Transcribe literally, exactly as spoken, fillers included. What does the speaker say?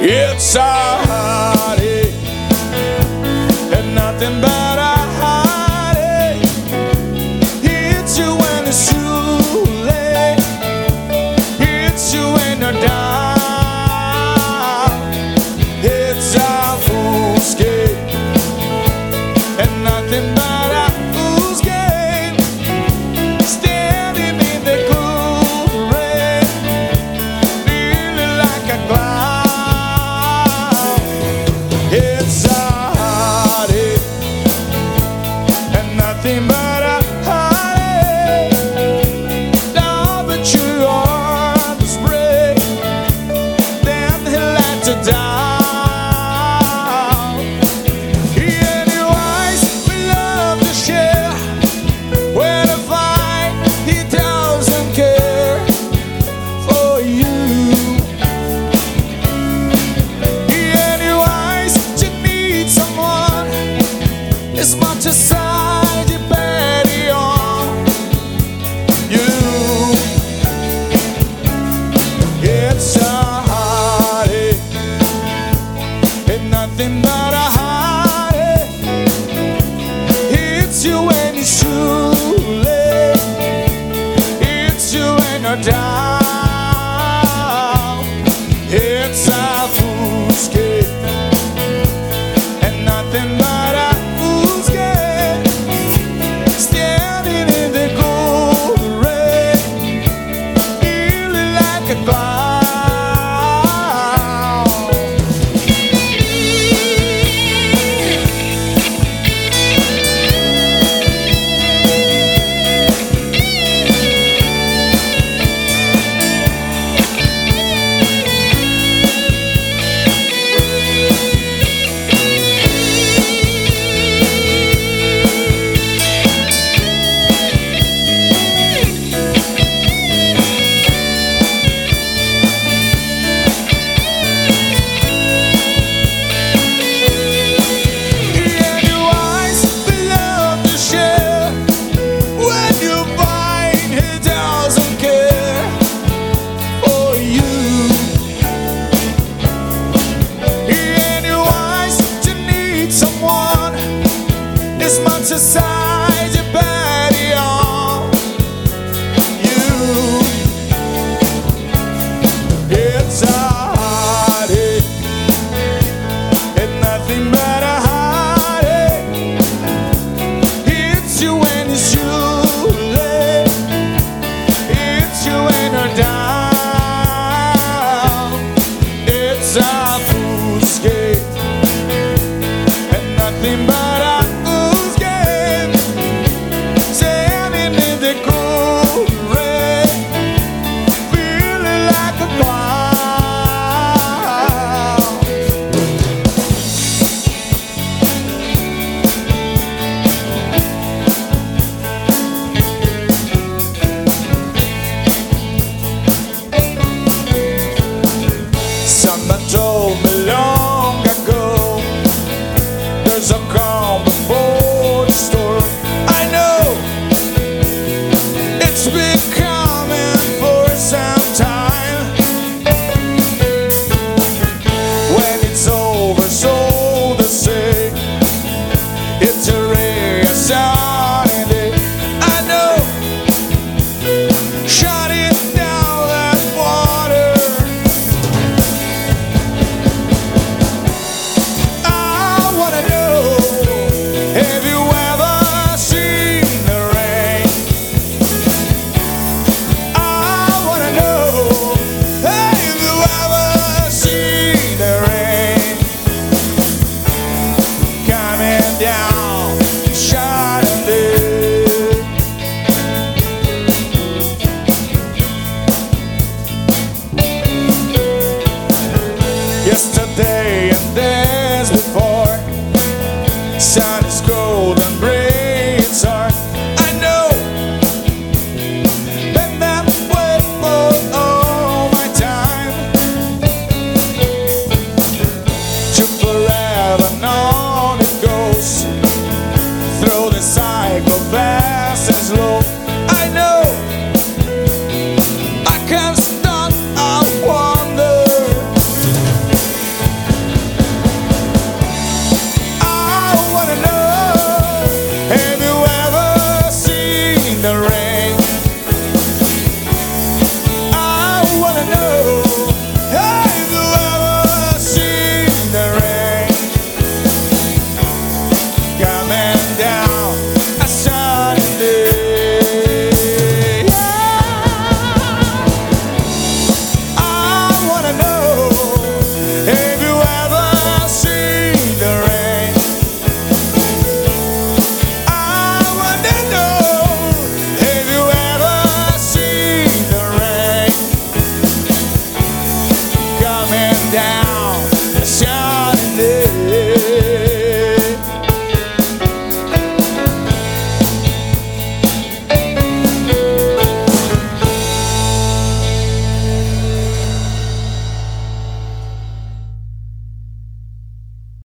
It's a heartache and nothing but a heartache. Hits you when it's too late. Hits you when you're down. It's a fool's game and nothing but a fool's game. Standing in the cool rain, feeling like a clown. It's a heartache and nothing but a heartache. Now that you are the spray, then he let you down. In your eyes we love to share. When I find he doesn't care for you. In your eyes you need someone as much as I depend on you. It's a heartache and nothing but a heartache. It's you when it's too late. It's you when you're down. It's a fool's game and nothing but a fool's game. Standing in the cold rain, feeling like a clown. In your eyes we love to share. When you find he doesn't care for you. In your eyes you need someone as much as I depend on you. It's a heartache and nothing but a heartache. Hits you when it's you